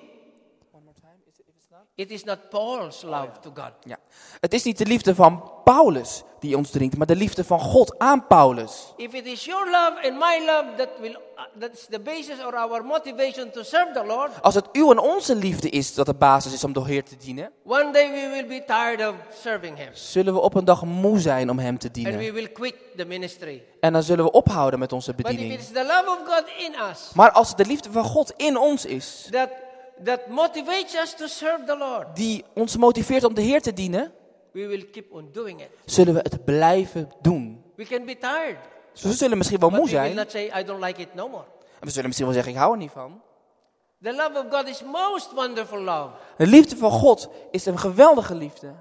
It is not Paul's love to God. Ja. Het is niet de liefde van Paulus die ons dringt, maar de liefde van God aan Paulus. If it is your love and my love that is the basis or our motivation to serve the Lord, Als het uw en onze liefde is dat de basis is om de Heer te dienen, one day we will be tired of serving him. zullen we op een dag moe zijn om hem te And we dienen. will quit the ministry. En dan zullen we ophouden met onze But if it bediening. is the love of God in us Maar als het de liefde van God in ons is, that motivates us to serve the Lord, die ons motiveert om de Heer te dienen, we will keep on doing it. zullen we het blijven doen. We can be tired, Dus we zullen misschien wel but moe we will zijn. not say, I don't like it no more. En we zullen misschien wel zeggen, ik hou er niet van. The love of God is most wonderful love. De liefde van God is een geweldige liefde.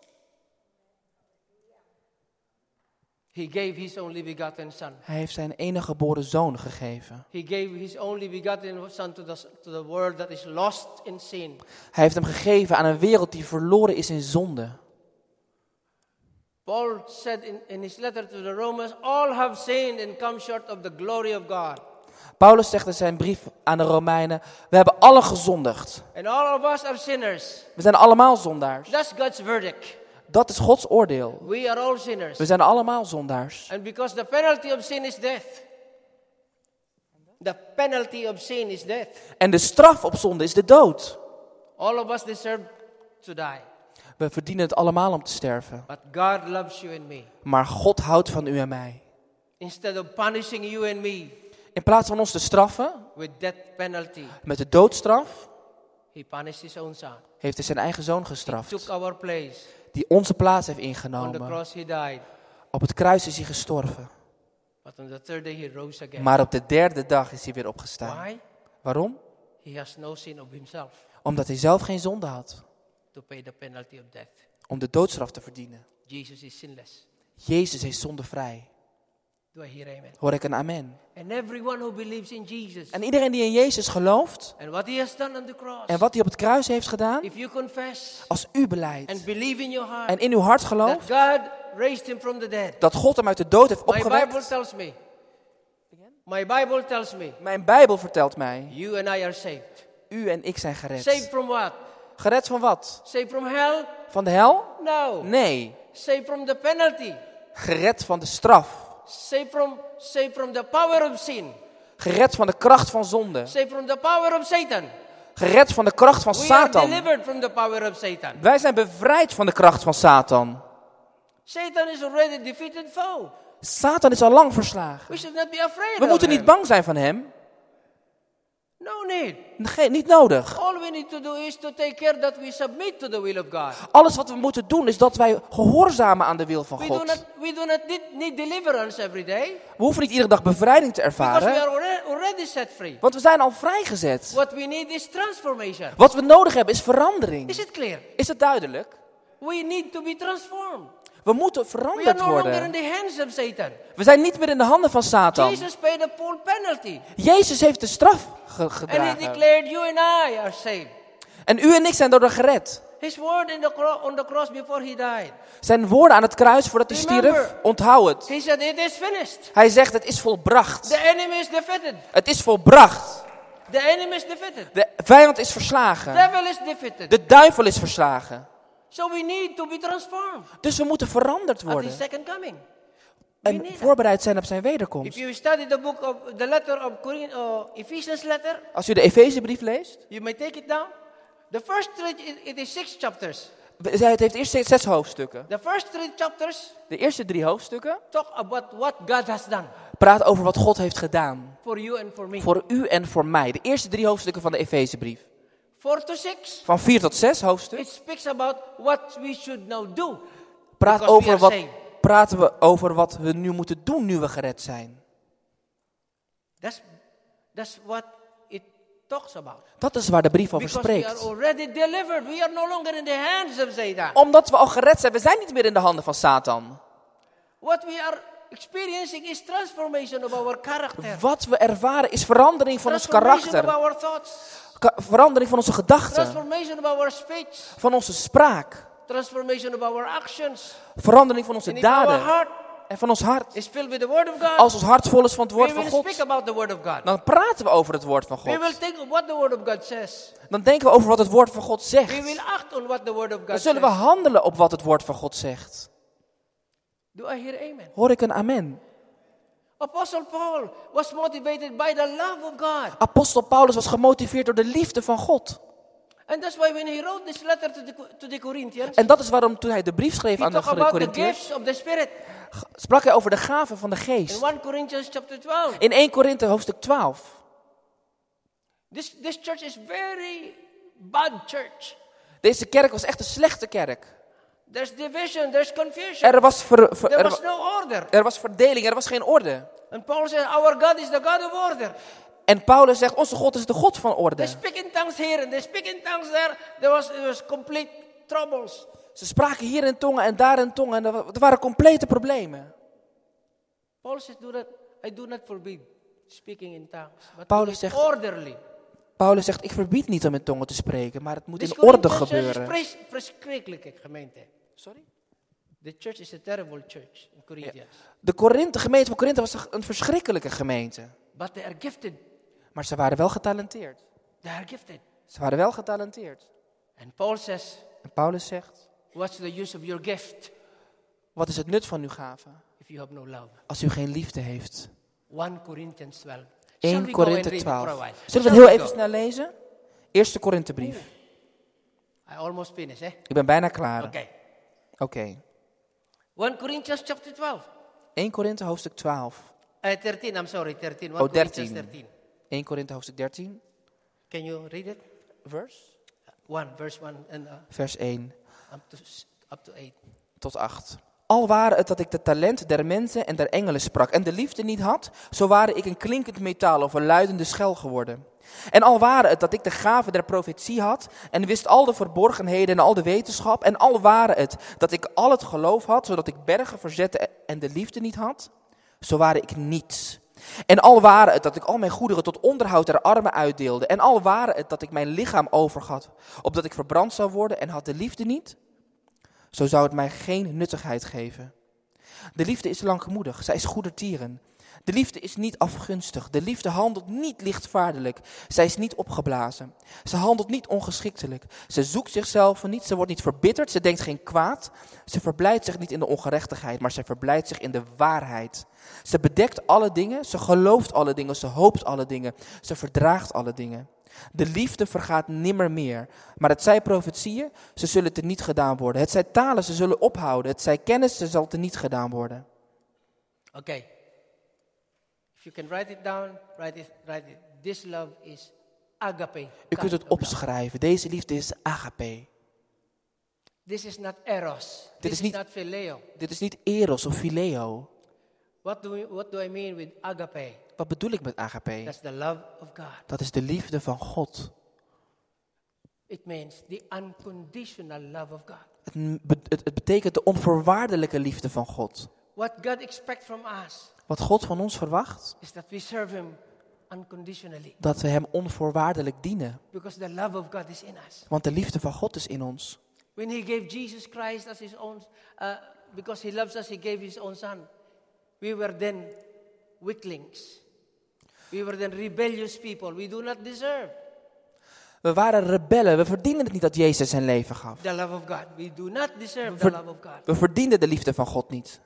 He gave his only begotten son. Hij heeft zijn enige geboren zoon gegeven. He gave his only begotten son to the world that is lost in sin. Hij heeft hem gegeven aan een wereld die verloren is in zonde. Paul said in his letter to the Romans, all have sinned and come short of the glory of God. Paulus zegt in zijn brief aan de Romeinen, we hebben allen gezondigd. And all of us are sinners. We zijn allemaal zondaars. That's God's verdict. Dat is Gods oordeel. We are all sinners. We zijn allemaal zondaars. And because the penalty of sin is death. The penalty of sin is death. En de straf op zonde is de dood. All of us deserve to die. We verdienen het allemaal om te sterven. But God loves you and me. Maar God houdt van u en mij. Instead of punishing you and me In plaats van ons te straffen with death penalty, met de doodstraf, he punished his own son. heeft hij zijn eigen zoon Took gestraft. our place. Die onze plaats heeft On the ingenomen. cross he died. Op het kruis is hij gestorven. But on the third day he rose again. Maar op de derde dag is hij weer opgestaan. Why? Waarom? He has no sin of himself Omdat hij zelf geen zonde had. to pay the penalty of death. Om de doodstraf te verdienen. Jesus is sinless. Jezus is zondevrij. Do I hear amen? Hoor ik een amen. And everyone who believes in Jesus En iedereen die in Jezus gelooft and what he has done on the cross, en wat hij op het kruis heeft gedaan, if you confess als u beleidt and believe in your heart en in uw hart that gelooft God raised him from the dead. dat God hem uit de dood heeft My Bible opgewekt. tells me. My Bible tells me. Mijn Bijbel vertelt mij, You and I are saved. u en ik zijn Saved gered. from what? Gered van wat? Saved from hell? Van de hel? No. Nee. Saved from the penalty. Gered van de straf. Saved from the power of sin. Gered van de kracht van zonde. Saved from the power of Satan. Gered van de kracht van We are Satan. delivered from the power of Satan. Wij zijn bevrijd van de kracht van Satan. Satan is already a defeated foe. Satan is al lang verslagen. We should not be afraid We of moeten him. niet bang zijn van hem. No need. Niet nodig. All we need to do is to take care that we submit to the will of God. Alles wat we moeten doen is dat wij gehoorzamen aan de wil van We God. do not need deliverance every day. We hoeven niet iedere dag bevrijding te Because we ervaren. are already set free. Want we zijn al vrijgezet. What we need is transformation. Wat we nodig hebben is verandering. Is it clear? Is het duidelijk? We need to be transformed. We moeten We are veranderd no longer in worden. the hands of Satan. We zijn niet meer in de handen van Satan. Jesus paid the full penalty. Jezus heeft de straf And he gedragen. declared you and I are saved. En u en ik zijn door de gered. His word on the cross before he died. Zijn woorden aan het kruis voordat hij stierf, Remember. onthoud het. He said it is finished. Hij zegt het is volbracht. The enemy is defeated. Het is volbracht. The enemy is defeated. De vijand is verslagen. Devil is defeated. De duivel is verslagen. So we need to be transformed Dus we moeten veranderd at his worden. second coming. en voorbereid zijn op zijn If wederkomst. you study the letter of Ephesians letter, Als u de Efezebrief leest, you may take it down. The first it is 6 chapters. het heeft eerst 6 hoofdstukken. The first 3 chapters De eerste 3 hoofdstukken talk about what God has done praat over wat God heeft gedaan. for you and for me. Voor u en voor mij. De eerste 3 hoofdstukken van de Efezebrief. 4 to 6, Van 4 tot 6 hoofdstuk it speaks about what we should now do. praten we over wat we nu moeten doen nu we gered zijn. That's what it talks about. Dat is waar de brief over Because we are spreekt. already delivered. We are no longer in the hands of Satan. Omdat we al gered zijn. We zijn niet meer in de handen van Satan. What we are experiencing is transformation of our character. Wat we ervaren is verandering van ons Transformation of karakter. our thoughts. Verandering van onze gedachten. Transformation of our speech. Van onze spraak. Transformation of our actions. Verandering van onze And if our daden. heart En van ons hart. is filled with the word of God, Als ons hart vol is van het woord we van will God. speak about the word of God. Dan praten we over het woord van We will God. think of what the word of God says. Dan denken we over wat het woord van God We zegt. will act on what the word of Dan God zullen we says. handelen op wat het woord van God zegt. Do I hear amen? Hoor ik een amen? Apostle Paul was motivated by the love of God. Apostel Paulus was gemotiveerd door de liefde van God. And that's why when he wrote this letter to the Corinthians, En dat is waarom toen hij de brief schreef he aan de talked about the Corinthiërs, gifts of the Spirit. sprak hij over de gaven van de In geest. 1 Corinthians chapter 12. In 1 Korinthe hoofdstuk 12. This church is very bad church. Deze kerk was echt een slechte kerk. There's division, there's confusion. Er was, There was no order. er was verdeling, er was geen orde. And Paul says, our God is the God of order. En Paulus zegt, onze God is de God van They orde. speak in tongues here and they speak in tongues there. There was complete troubles. Ze spraken hier in tongen en daar in tongen en er waren complete problemen. Paul says, I do not forbid speaking in tongues. But Paulus do it zegt- orderly. Paulus zegt, ik verbied niet om in tongen te spreken, maar het moet This in orde Corinthians church gebeuren. is verschrikkelijke gemeente. Sorry? The church is a terrible church in Corinthians. De gemeente van Korinthe was een verschrikkelijke gemeente. But they are gifted. Maar ze waren wel getalenteerd. They are gifted. Ze waren wel getalenteerd. And Paul says, En Paulus zegt, what's the use of your gift wat is het nut van uw gaven if you have no love? als u geen liefde heeft? 1 Corinthians 12. Shall 1 we go and Korinthe read it for a 12. while? Zullen we Shall het heel we even go? snel lezen? Eerste Korinthebrief. I almost finished, eh? Ik ben bijna klaar. Okay. Oké. 1 Corinthians chapter 12. 1 Korinthe hoofdstuk 12. 13, I'm sorry, 13. 1 Oh, Corinthians 13. 13. 1 Korinthe hoofdstuk 13. Can you read it? Vers? 1, verse 1 and Vers 1 up to 8. tot 8. Al waren het dat ik de talent der mensen en der engelen sprak en de liefde niet had, zo waren ik een klinkend metaal of een luidende schel geworden. En al waren het dat ik de gave der profetie had en wist al de verborgenheden en al de wetenschap, en al waren het dat ik al het geloof had, zodat ik bergen verzette en de liefde niet had, zo waren ik niets. En al waren het dat ik al mijn goederen tot onderhoud der armen uitdeelde, en al waren het dat ik mijn lichaam overgad, opdat ik verbrand zou worden en had de liefde niet, zo zou het mij geen nuttigheid geven. De liefde is langmoedig, zij is goedertieren. De liefde is niet afgunstig, de liefde handelt niet lichtvaardiglijk, zij is niet opgeblazen. Ze handelt niet ongeschiktelijk, ze zoekt zichzelf niet, ze wordt niet verbitterd, ze denkt geen kwaad. Ze verblijdt zich niet in de ongerechtigheid, maar zij verblijdt zich in de waarheid. Ze bedekt alle dingen, ze gelooft alle dingen, ze hoopt alle dingen, ze verdraagt alle dingen. De liefde vergaat nimmer meer, maar het zij profetieën, ze zullen teniet gedaan worden. Het zij talen, ze zullen ophouden. Het zij kennis, ze zal teniet gedaan worden. Okay. If you can write it down, write it. This love is agape. U kunt het kind of love. opschrijven. Deze liefde is agape. This is not eros. This is niet- not phileo. Dit is niet eros of phileo. What do I mean with agape? Wat bedoel ik met agape? That's the love of God. Dat is de liefde van God. It means the unconditional love of God. Het betekent de onvoorwaardelijke liefde van God. What God expects from us Wat God van ons verwacht, is that we serve Him unconditionally. dat we hem onvoorwaardelijk dienen. Because the love of God is in us. Want de liefde van God is in ons. When He gave Jesus Christ as His own, because He loves us, He gave His own Son. We were then weaklings. We were then rebellious people. We do not deserve We waren rebellen. We verdienden het niet dat Jezus zijn leven gaf. the love of God. We do not deserve the love of God. We verdienden de liefde van God niet.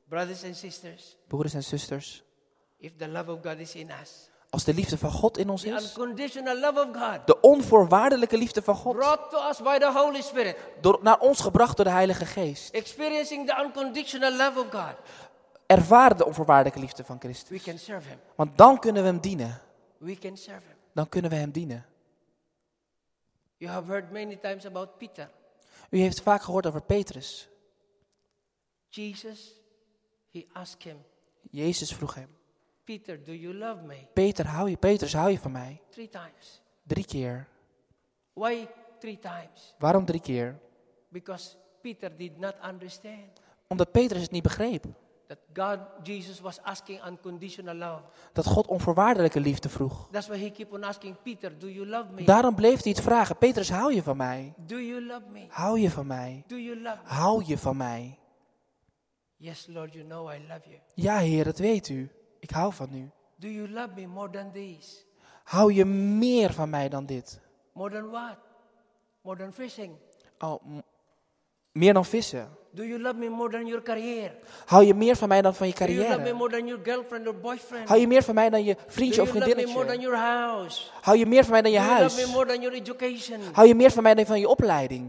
Brothers and sisters, Broeders en zusters, if the love of God is in us, als de liefde van God in ons the is, unconditional love of God, de onvoorwaardelijke liefde van God, brought to us by the Holy Spirit, naar ons gebracht door de Heilige Geest, experiencing the unconditional love of God, ervaren de onvoorwaardelijke liefde van Christus. we can serve Him. Want dan kunnen we hem dienen. We can serve Him. Dan kunnen we hem dienen. You have heard many times about Peter. U heeft vaak gehoord over Petrus. Jesus, He asked him, Jezus vroeg hem, Peter, do you love me? Petrus, hou je van mij? 3 times. 3 keer. Why 3 times? Waarom 3 keer? Because Peter did not understand Omdat Petrus het niet begreep. that Jesus was asking unconditional love. Dat God onvoorwaardelijke liefde vroeg. That's why he kept on asking Peter, do you love me? Daarom bleef hij het vragen. Petrus, hou je van mij? Do you love me? Hou je van mij? Do you love me? Hou je van mij? Yes, Lord, you know I love you. Ja, Heer, dat weet u. Ik hou van u. Do you love me more than this? Hou je meer van mij dan dit? More than what? More than fishing? Meer dan vissen. Do you love me more than your career? Hou je meer van mij dan van je Do you love me carrière? more than your girlfriend or boyfriend? Hou je meer van mij dan je Do vriendje of you love me more than vriendinnetje? your house? Hou je meer van mij dan je Do you love me huis? more than your education? Hou je meer van mij dan van je opleiding?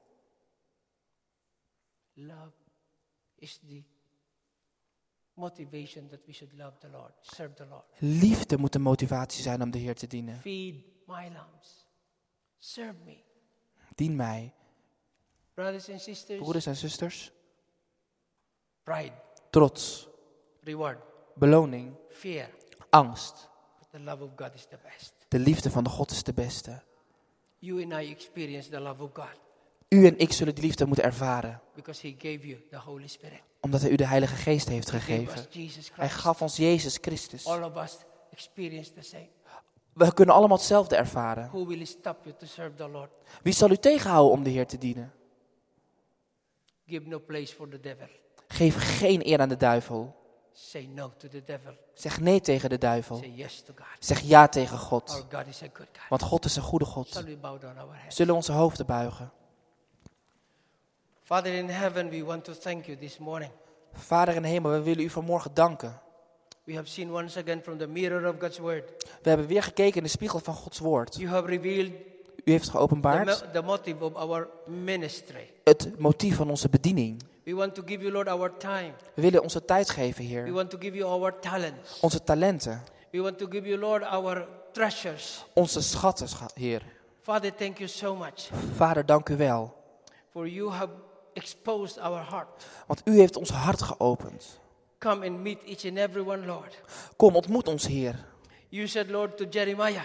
Love is the motivation that we should love the Lord, serve the Lord. Liefde moet de motivatie zijn om de Heer te dienen. Feed my lambs. Serve me. Dien mij. Brothers and sisters, Broeders en zusters. pride, Trots. reward, Beloning. fear. Angst. But the love of God is the best. De liefde van de God is de beste. You and I experience the love of God U en ik zullen die liefde moeten ervaren. because He gave you the Holy Spirit. Omdat hij u de Heilige Geest heeft He gave us gegeven. Jesus Hij Christ. gaf ons Jezus Christus. All of us experience the same. We kunnen allemaal hetzelfde ervaren. Who will stop you to serve the Lord? Wie zal u tegenhouden om de Heer te dienen? Give no place for the devil. Geef geen eer aan de duivel. Say no to the devil. Zeg nee tegen de duivel. Say yes to God. Zeg ja tegen Our God. God is a good God. Want God is een goede Shall God. we bow down our heads? Zullen we onze hoofden buigen? Father in heaven, we want to thank you this morning. Vader in de hemel, we willen u vanmorgen danken. We have seen once again from the mirror of God's word. We hebben weer gekeken in de spiegel van Gods woord. You have revealed U heeft geopenbaard the motive of our ministry. het motief van onze bediening. We want to give you, Lord, our time. We willen onze tijd geven, We Heer. want to give you our talents. Onze talenten. We want to give you, Lord, our treasures. Onze schatten, Heer. Father, thank you so much Vader, dank u wel. for you have exposed our heart. Want u heeft ons hart geopend. Come and meet each and every one, Lord. Kom, ontmoet ons, Heer. You said, Lord, to Jeremiah.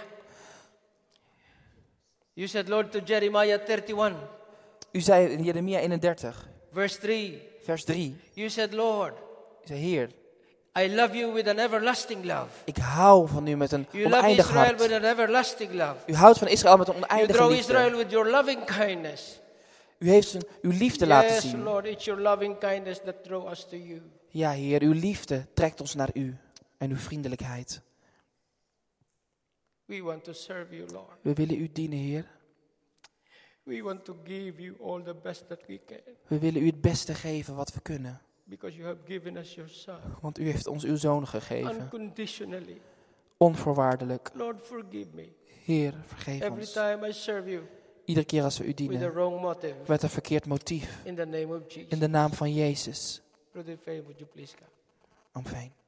You said, Lord, to Jeremiah 31, U zei in Jeremia 31, verse 3. vers 3. You said, Lord, U zei, Heer, I love you with an everlasting love. ik hou van u met een You love oneindig Israel hart. with an everlasting love. U houdt van Israël met een You oneindige draw Israel liefde. with your loving kindness. U heeft uw liefde laten Yes, zien. Lord, it's your loving kindness that draw us to you. Ja, Heer, uw liefde trekt ons naar u. En uw vriendelijkheid. We want to serve you, Lord. We willen u dienen, Heer. We want to give you all the best that we can. We willen u het beste geven wat we kunnen. Because you have given us your son. Want u heeft ons uw zoon gegeven. Unconditionally. Onvoorwaardelijk. Lord, forgive me. Heer, vergeef Every ons. time I serve you Iedere keer als we u with a dienen. wrong motive. Met een verkeerd motief. In the name of Jesus. In de naam van Jezus. Brother Faye, would you please come? Amen.